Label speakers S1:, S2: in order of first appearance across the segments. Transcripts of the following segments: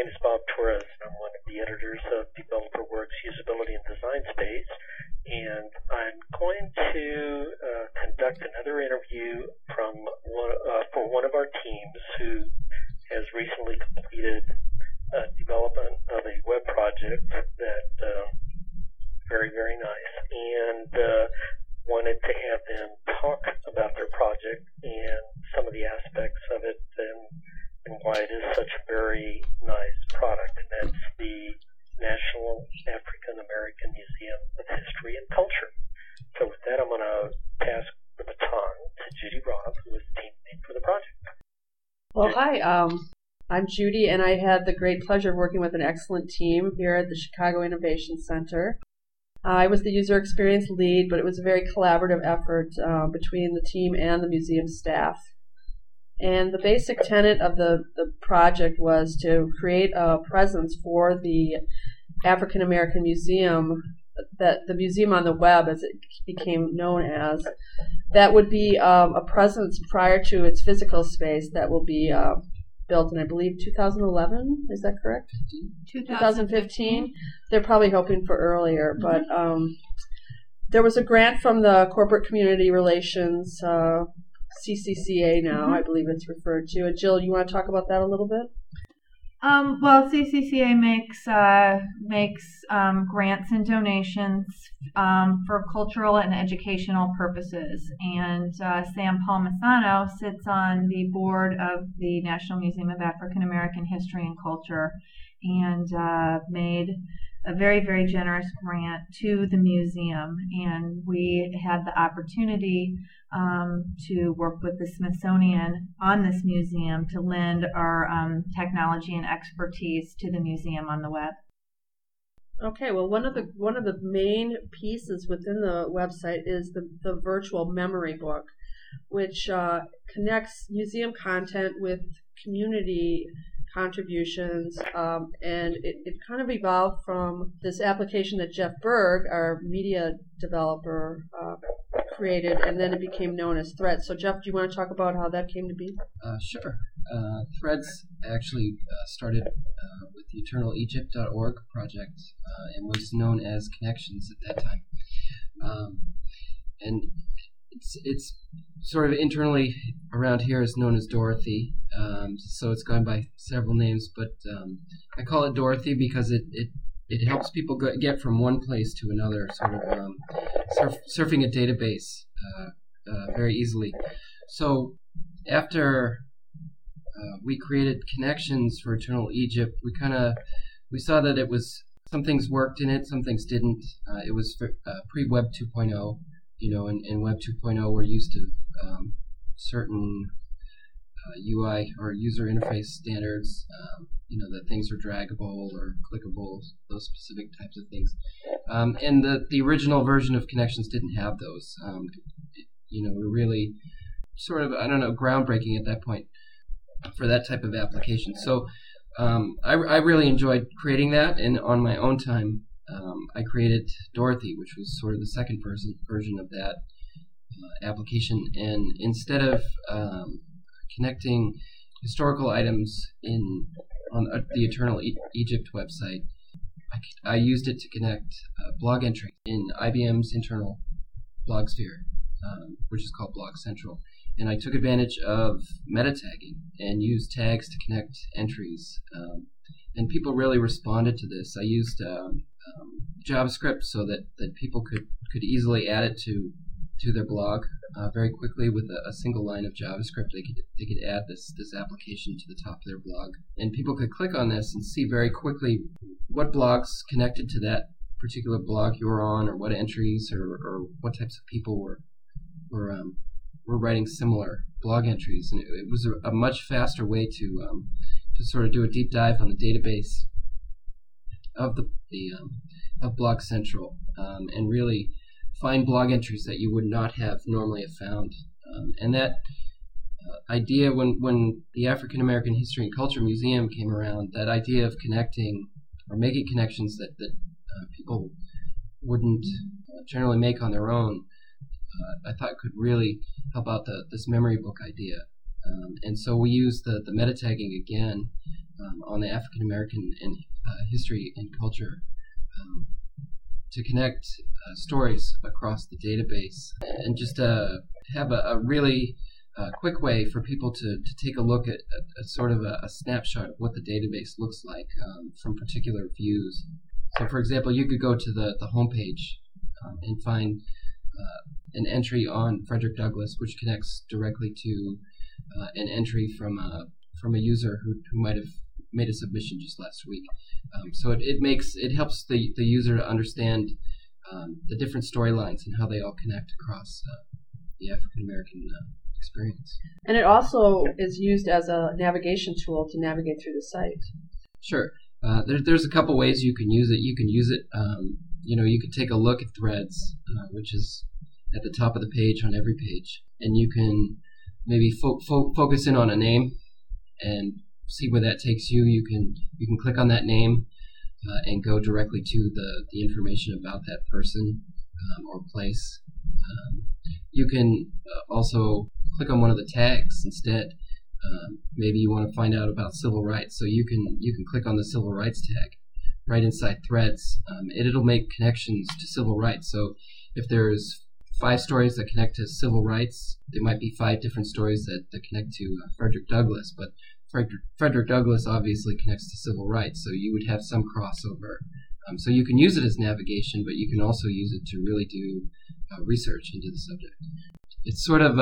S1: name is Bob Torres, and I'm one of the editors of DeveloperWorks Usability and Design Space, and I'm going to conduct another interview for one of our teams who has recently completed development of a web project that very, very nice, and wanted to have them talk about their project and some of the aspects of it and why it is such a very nice product, and that's the National African American Museum of History and Culture. So with that, I'm going to pass the baton to Judy Robb, who is team lead for the project.
S2: Well, hi, I'm Judy, and I had the great pleasure of working with an excellent team here at the Chicago Innovation Center. I was the user experience lead, but it was a very collaborative effort between the team and the museum staff. And the basic tenet of the project was to create a presence for the African American Museum, that the museum on the web, as it became known as, that would be a presence prior to its physical space that will be built in, I believe, 2011. Is that correct? 2015. They're probably hoping for earlier, but there was a grant from the Corporate Community Relations, CCCA now, I believe it's referred to. And Jill, you want to talk about that a little bit?
S3: Well, CCCA makes grants and donations for cultural and educational purposes, and Sam Palmisano sits on the board of the National Museum of African American History and Culture, and made a very, very generous grant to the museum, and we had the opportunity to work with the Smithsonian on this museum to lend our technology and expertise to the museum on the web.
S2: Okay, well, one of the main pieces within the website is the virtual memory book, which connects museum content with community contributions, and it kind of evolved from this application that Jeff Berg, our media developer, created, and then it became known as Threads. So Jeff, do you want to talk about how that came to be?
S4: Sure. Threads actually started with the EternalEgypt.org project and was known as Connections at that time. And it's sort of internally around here is known as Dorothy, so it's gone by several names, but I call it Dorothy because it helps people get from one place to another, sort of surfing a database very easily. So after we created Connections for Eternal Egypt, we saw that it was, some things worked in it, some things didn't. It was pre-Web 2.0. In Web 2.0, we're used to certain UI or user interface standards, that things are draggable or clickable, those specific types of things. And the original version of Connections didn't have those. We're really sort of, groundbreaking at that point for that type of application. So I really enjoyed creating that, and on my own time, I created Dorothy, which was sort of the second version of that application. And instead of connecting historical items on the Eternal Egypt website, I used it to connect blog entry in IBM's internal blog sphere, which is called Blog Central. And I took advantage of meta tagging and used tags to connect entries. And people really responded to this. I used JavaScript so that people could easily add it to their blog very quickly with a single line of JavaScript. They could add this application to the top of their blog, and people could click on this and see very quickly what blogs connected to that particular blog you were on, or what entries, or what types of people were writing similar blog entries. And it was a much faster way to sort of do a deep dive on the database of of Blog Central, and really find blog entries that you would not have normally have found. And that idea, when the African American History and Culture Museum came around, that idea of connecting or making connections that people wouldn't generally make on their own, I thought could really help out this memory book idea. And so we used the meta tagging again on the African American and history and culture to connect stories across the database and just have a really quick way for people to take a look at sort of a snapshot of what the database looks like from particular views. So, for example, you could go to the homepage and find an entry on Frederick Douglass, which connects directly to an entry from a user who might have made a submission just last week. So it helps the user to understand the different storylines and how they all connect across the African American experience.
S2: And it also is used as a navigation tool to navigate through the site.
S4: Sure. There's a couple ways you can use it. You can use it, you could take a look at threads, which is at the top of the page on every page, and you can maybe focus in on a name and see where that takes you. You can click on that name and go directly to the information about that person or place. You can also click on one of the tags instead. Maybe you want to find out about civil rights, so you can click on the civil rights tag right inside threads. It'll make connections to civil rights. So if there's 5 stories that connect to civil rights, there might be 5 different stories that connect to Frederick Douglass, but Frederick Douglass obviously connects to civil rights, so you would have some crossover. So you can use it as navigation, but you can also use it to really do research into the subject. It's sort of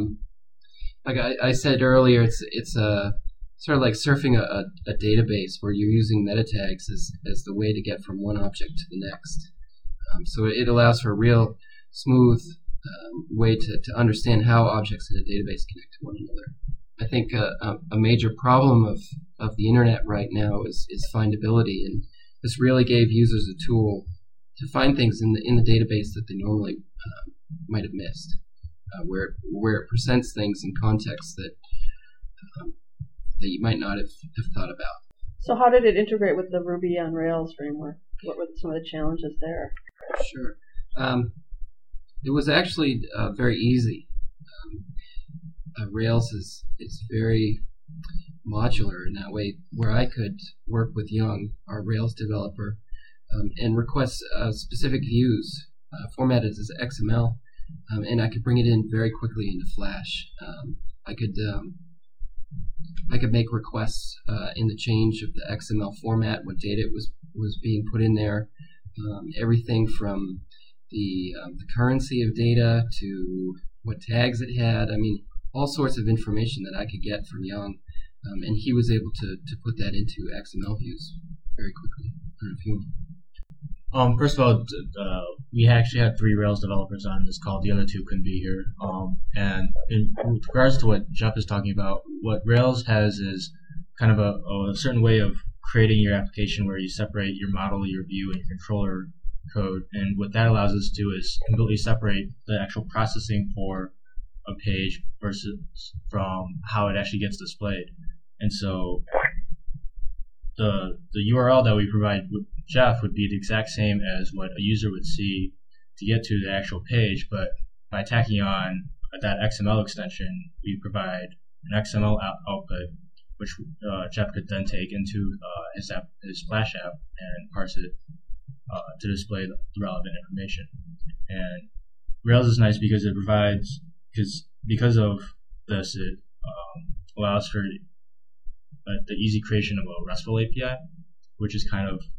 S4: like I said earlier, it's sort of like surfing a database where you're using meta tags as the way to get from one object to the next. So it allows for a real smooth way to understand how objects in a database connect to one another. I think a major problem of the internet right now is findability, and this really gave users a tool to find things in the database that they normally might have missed, where it presents things in context that you might not have thought about.
S2: So how did it integrate with the Ruby on Rails framework? What were some of the challenges there?
S4: Sure. It was actually very easy. Rails is very modular in that way, where I could work with Young, our Rails developer, and request specific views formatted as XML, and I could bring it in very quickly into Flash. I could make requests in the change of the XML format, what data was being put in there, everything from the currency of data to what tags it had. I mean, all sorts of information that I could get from Young, and he was able to put that into XML views very quickly in a few minutes.
S5: First of all, we actually had 3 Rails developers on this call. The other 2 couldn't be here. And in regards to what Jeff is talking about, what Rails has is kind of a certain way of creating your application where you separate your model, your view, and your controller code. And what that allows us to do is completely separate the actual processing for a page versus from how it actually gets displayed. And so the URL that we provide with Jeff would be the exact same as what a user would see to get to the actual page, but by tacking on that XML extension, we provide an XML output, which Jeff could then take into his Flash app and parse it to display the relevant information. And Rails is nice because it provides, because of this, it allows for the easy creation of a RESTful API, which is kind of,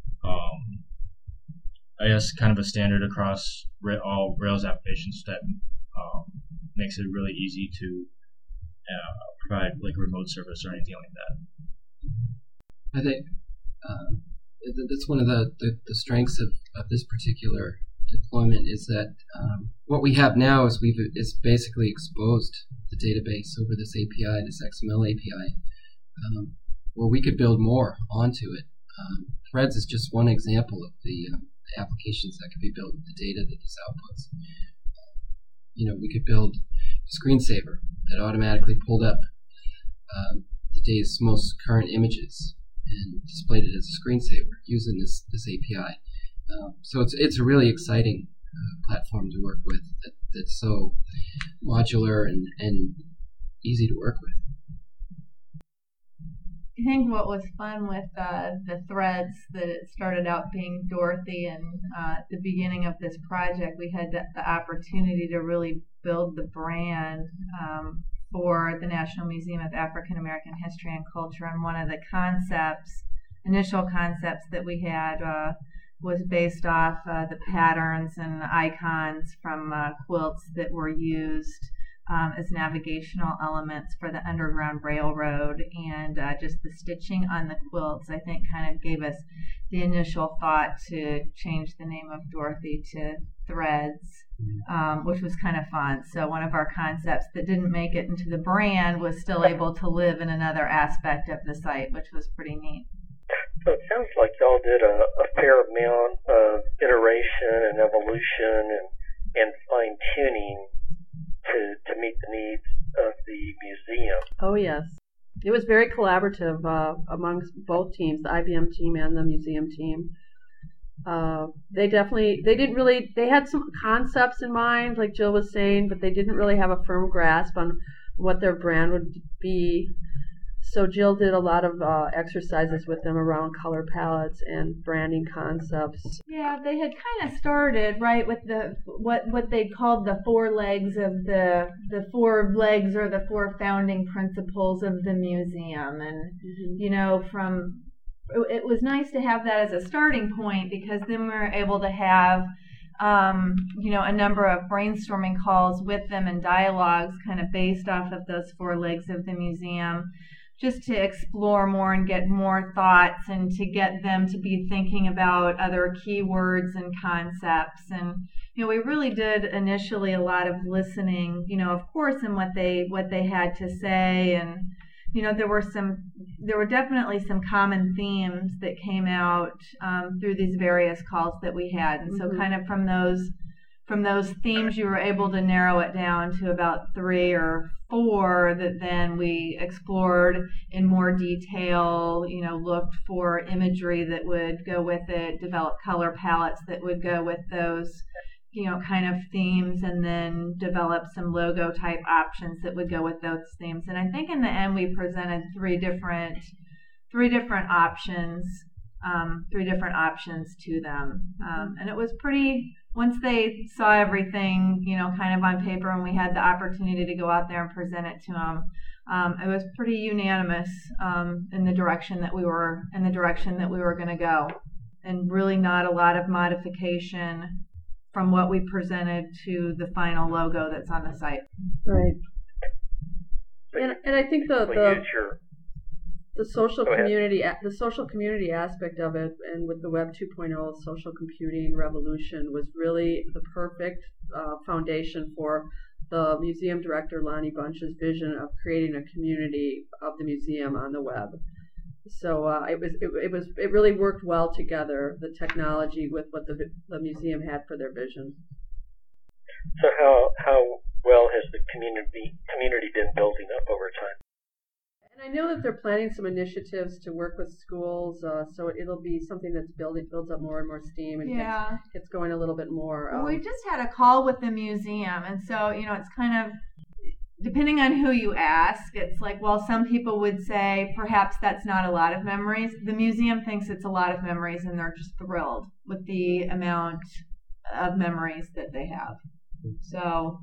S5: I guess, kind of a standard across all Rails applications that makes it really easy to provide like remote service or anything like that.
S4: I think that's one of the strengths of this particular deployment is that what we have now is it's basically exposed the database over this API, this XML API, where we could build more onto it. Threads is just one example of the applications that can be built with the data that this outputs. We could build a screensaver that automatically pulled up the day's most current images and displayed it as a screensaver using this API. So it's a really exciting platform to work with that's so modular and easy to work with.
S3: think what was fun with the threads that it started out being Dorothy, and at the beginning of this project, we had the opportunity to really build the brand for the National Museum of African American History and Culture. And one of the initial concepts that we had was based off the patterns and icons from quilts that were used as navigational elements for the Underground Railroad, and just the stitching on the quilts, I think, kind of gave us the initial thought to change the name of Dorothy to Threads, which was kind of fun. So one of our concepts that didn't make it into the brand was still able to live in another aspect of the site, which was pretty neat.
S1: So it sounds like y'all did a fair amount of iteration and evolution and fine-tuning to meet the needs of the museum.
S2: Oh, yes. It was very collaborative amongst both teams, the IBM team and the museum team. They had some concepts in mind, like Jill was saying, but they didn't really have a firm grasp on what their brand would be. So Jill did a lot of exercises with them around color palettes and branding concepts.
S3: Yeah, they had kind of started right with what they called the four legs of the four legs or the four founding principles of the museum, and it was nice to have that as a starting point, because then we were able to have a number of brainstorming calls with them and dialogues kind of based off of those four legs of the museum, just to explore more and get more thoughts and to get them to be thinking about other keywords and concepts. And we really did initially a lot of listening, of course, in what they had to say. And there were definitely some common themes that came out through these various calls that we had. And so kind of from those themes, you were able to narrow it down to about 3 or 4 that then we explored in more detail, looked for imagery that would go with it, developed color palettes that would go with those, kind of themes, and then developed some logo type options that would go with those themes. And I think in the end we presented three different options to them. And it was pretty, once they saw everything, kind of on paper, and we had the opportunity to go out there and present it to them, it was pretty unanimous in the direction that we were going to go, and really not a lot of modification from what we presented to the final logo that's on the site.
S2: Right. And I think the social community aspect of it, and with the Web 2.0 social computing revolution, was really the perfect foundation for the museum director Lonnie Bunch's vision of creating a community of the museum on the web. So it really worked well together, the technology with what the museum had for their vision.
S1: So how well has the community been building up over time?
S2: And I know that they're planning some initiatives to work with schools, so it'll be something that's builds up more and more steam, and gets going a little bit more.
S3: We just had a call with the museum, and so it's kind of, depending on who you ask, it's like, well, some people would say perhaps that's not a lot of memories. The museum thinks it's a lot of memories, and they're just thrilled with the amount of memories that they have. So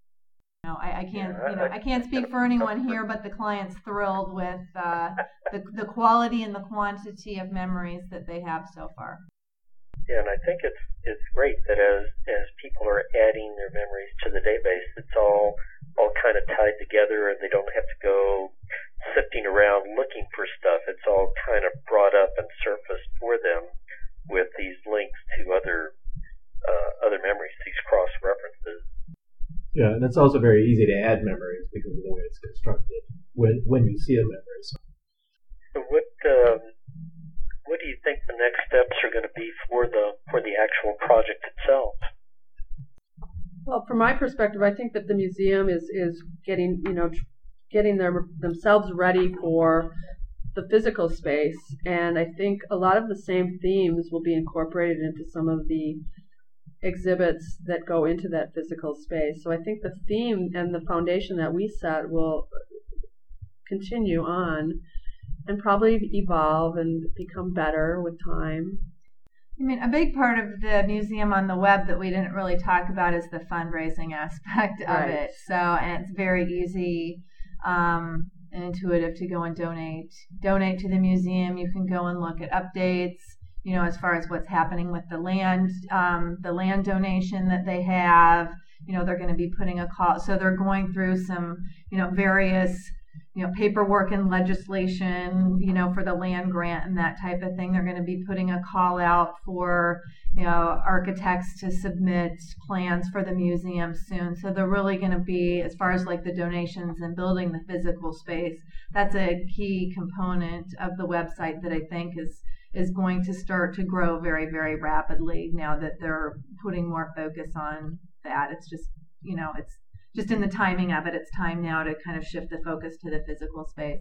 S3: I can't speak for anyone here, but the client's thrilled with the quality and the quantity of memories that they have so far.
S1: Yeah, and I think it's great that as people are adding their memories to the database, it's all kind of tied together, and they don't have to go sifting around looking for stuff. It's all kind of brought up and surfaced for them with these links to other memories, these cross references.
S6: Yeah, and it's also very easy to add memories because of the way it's constructed when you see a memory.
S1: So what do you think the next steps are going to be for the actual project itself?
S2: Well, from my perspective, I think that the museum is getting themselves ready for the physical space, and I think a lot of the same themes will be incorporated into some of the exhibits that go into that physical space. So I think the theme and the foundation that we set will continue on, and probably evolve and become better with time.
S3: I mean, a big part of the museum on the web that we didn't really talk about is the fundraising aspect of it. So, and it's very easy and intuitive to go and donate to the museum. You can go and look at updates, as far as what's happening with the land donation that they have. They're going to be putting a call. So they're going through some, various paperwork and legislation, for the land grant and that type of thing. They're going to be putting a call out for, architects to submit plans for the museum soon. So they're really going to be, as far as like the donations and building the physical space, that's a key component of the website that I think is going to start to grow very, very rapidly now that they're putting more focus on that. It's just, it's just in the timing of it. It's time now to kind of shift the focus to the physical space.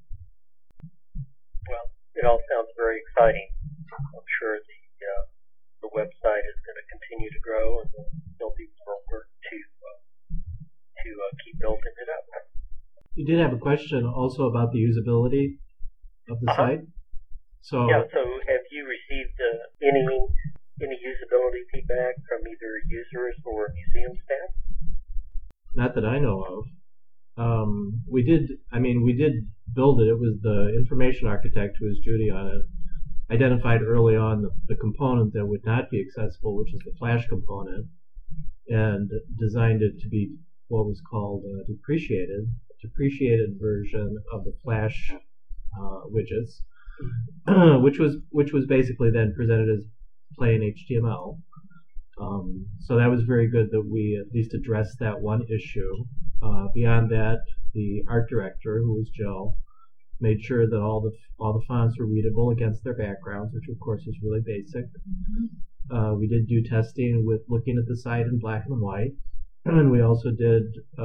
S1: Well, it all sounds very exciting. I'm sure the website is going to continue to grow, and there'll be more work to keep building it up.
S6: You did have a question also about the usability of the site. So
S1: have you received any usability feedback from either users or museum staff?
S6: Not that I know of. We did build it. It was the information architect, who was Judy on it, identified early on the component that would not be accessible, which is the Flash component, and designed it to be what was called a depreciated version of the Flash widgets, which was basically then presented as plain HTML. So that was very good that we at least addressed that one issue. Beyond that, the art director, who was Jill, made sure that all the fonts were readable against their backgrounds, which of course is really basic. We did do testing with looking at the site in black and white, and we also did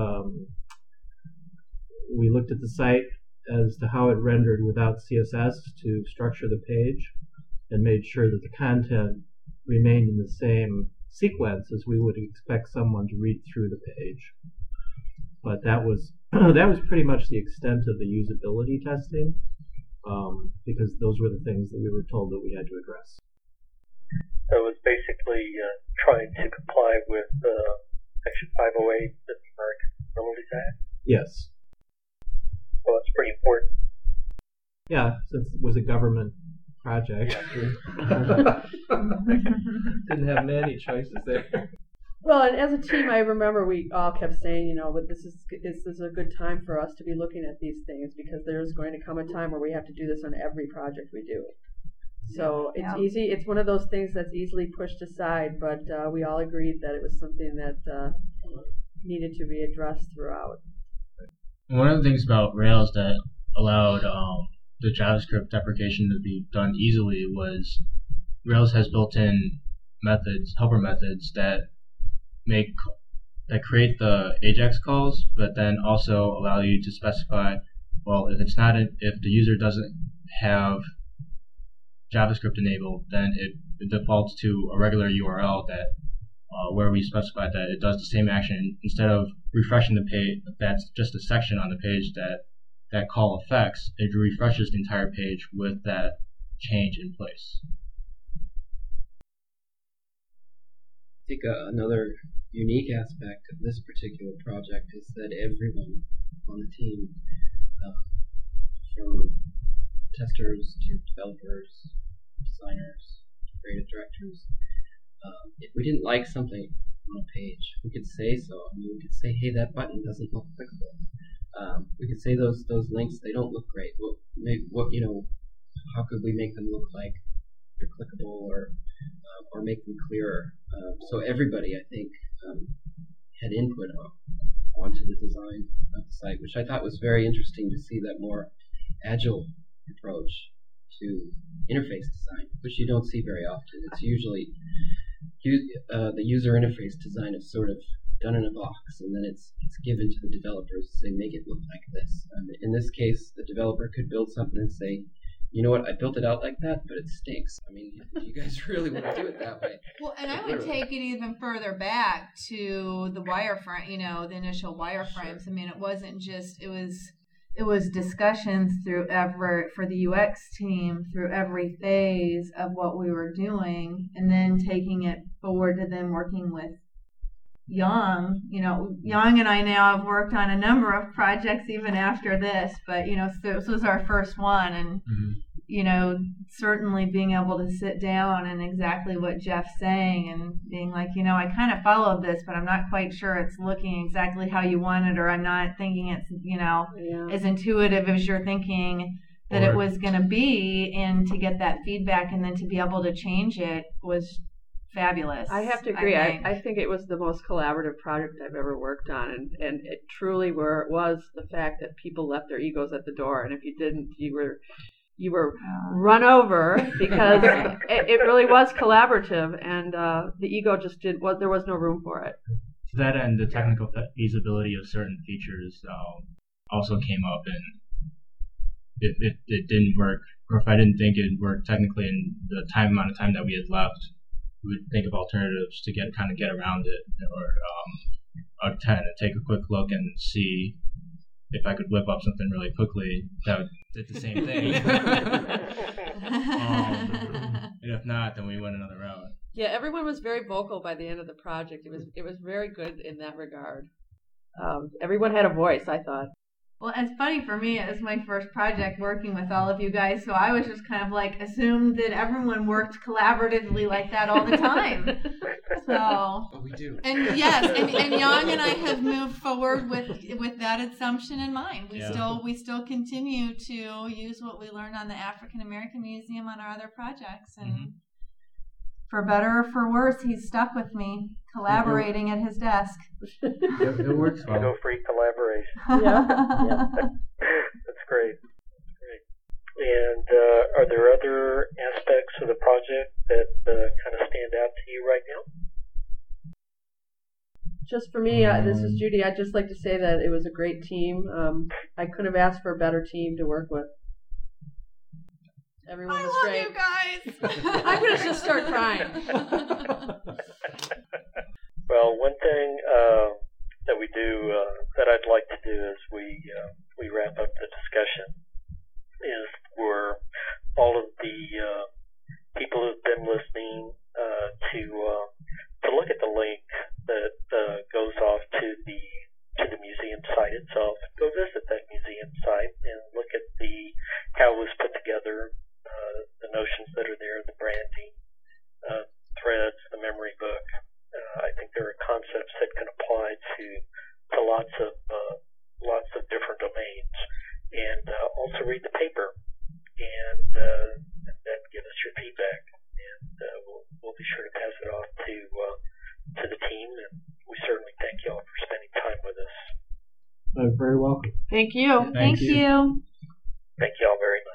S6: we looked at the site as to how it rendered without CSS to structure the page, and made sure that the content remained in the same sequence as we would expect someone to read through the page. But that was pretty much the extent of the usability testing, because those were the things that we were told that we had to address.
S1: So it was basically trying to comply with Section 508 of the American Disabilities Act?
S6: Yes.
S1: Well, that's pretty important.
S6: Yeah, since it was a government project. Didn't have many choices there.
S2: Well, and as a team, I remember we all kept saying, but this is a good time for us to be looking at these things, because there's going to come a time where we have to do this on every project we do. So it's easy. It's one of those things that's easily pushed aside, but we all agreed that it was something that needed to be addressed throughout.
S5: One of the things about Rails that allowed the JavaScript deprecation to be done easily was Rails has built-in methods, helper methods that create the AJAX calls, but then also allow you to specify, well, if the user doesn't have JavaScript enabled, then it defaults to a regular URL that where we specify that it does the same action. Instead of refreshing the page, that's just a section on the page that call affects, it refreshes the entire page with that change in place.
S4: I think another unique aspect of this particular project is that everyone on the team, from testers to developers, designers, creative directors, if we didn't like something on a page, we could say so. I mean, we could say, hey, that button doesn't look clickable. We could say those links, they don't look great. How could we make them look like they're clickable, or make them clearer? So everybody, I think, had input onto the design of the site, which I thought was very interesting to see, that more agile approach to interface design, which you don't see very often. It's usually the user interface design is sort of done in a box, and then it's given to the developers to say, make it look like this. In this case, the developer could build something and say, you know what, I built it out like that, but it stinks. I mean, do you guys really want to do it that way?
S3: Well, and I would take it even further back to the wireframe, the initial wireframes. Sure. I mean, it wasn't just, it was, it was discussions for the UX team through every phase of what we were doing, and then taking it forward to them working with Yang. Yang and I now have worked on a number of projects even after this, but so this was our first one, and certainly being able to sit down and exactly what Jeff's saying and being like, I kind of followed this, but I'm not quite sure it's looking exactly how you want it, or I'm not thinking it's, as intuitive as you're thinking that it was going to be, and to get that feedback and then to be able to change it was fabulous.
S2: I have to agree. I think it was the most collaborative project I've ever worked on, and it truly was the fact that people left their egos at the door, and if you didn't, you were run over, because it really was collaborative, and the ego just there was no room for it.
S5: To that end, the technical feasibility of certain features also came up, and if it didn't work, or if I didn't think it worked technically in the amount of time that we had left, we would think of alternatives to get around it, or take a quick look and see if I could whip up something really quickly that did the same thing. And if not, then we went another route.
S2: Yeah, everyone was very vocal by the end of the project. It was very good in that regard. Everyone had a voice, I thought.
S3: Well, it's funny for me. It was my first project working with all of you guys, so I was just kind of assumed that everyone worked collaboratively like that all the time. So
S4: we do.
S3: And yes, and Yang and I have moved forward with that assumption in mind. We still continue to use what we learned on the African American Museum on our other projects, and for better or for worse, he's stuck with me, collaborating at his desk.
S5: It works well.
S1: Ego-free collaboration.
S2: Yeah.
S1: That's great. And are there other aspects of the project that kind of stand out to you right now?
S2: Just for me, this is Judy. I'd just like to say that it was a great team. I couldn't have asked for a better team to work with. Everyone was great.
S3: I love you guys.
S2: I'm going to just start crying.
S1: Well, one thing that we do, that I'd like to do as we wrap up the discussion, is for all of the people who've been listening to look at the link that goes off to the museum site itself. Go visit that museum site and look at how it was put together, the notions that are there, the branding, threads, the memory book. I think there are concepts that can apply to lots of different domains. And also read the paper and then give us your feedback. And we'll be sure to pass it off to the team. And we certainly thank you all for spending time with us.
S6: Very welcome.
S2: Thank you.
S3: Thank you.
S1: Thank you all very much.